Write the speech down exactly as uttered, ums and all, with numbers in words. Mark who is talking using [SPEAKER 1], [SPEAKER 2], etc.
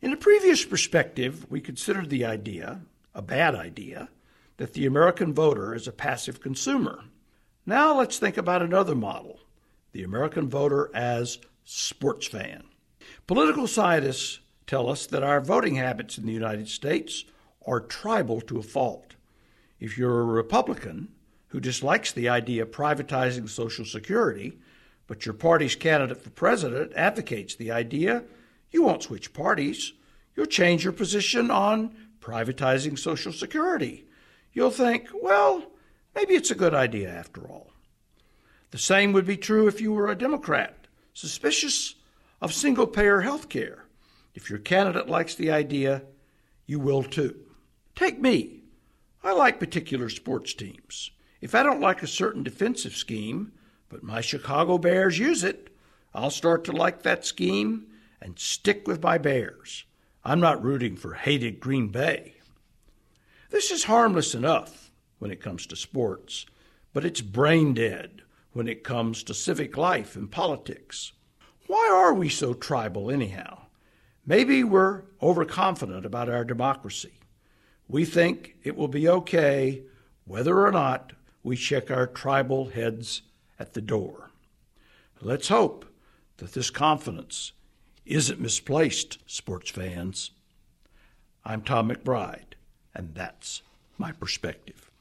[SPEAKER 1] In a previous perspective, we considered the idea, a bad idea, that the American voter is a passive consumer. Now let's think about another model, the American voter as sports fan. Political scientists tell us that our voting habits in the United States are tribal to a fault. If you're a Republican who dislikes the idea of privatizing Social Security, but your party's candidate for president advocates the idea, you won't switch parties. You'll change your position on privatizing Social Security. You'll think, well, maybe it's a good idea after all. The same would be true if you were a Democrat, suspicious of single-payer health care. If your candidate likes the idea, you will too. Take me. I like particular sports teams. If I don't like a certain defensive scheme, but my Chicago Bears use it, I'll start to like that scheme and stick with my Bears. I'm not rooting for hated Green Bay. This is harmless enough when it comes to sports, but it's brain dead when it comes to civic life and politics. Why are we so tribal anyhow? Maybe we're overconfident about our democracy. We think it will be okay whether or not we check our tribal heads at the door. Let's hope that this confidence isn't misplaced, sports fans. I'm Tom McBride, and that's my perspective.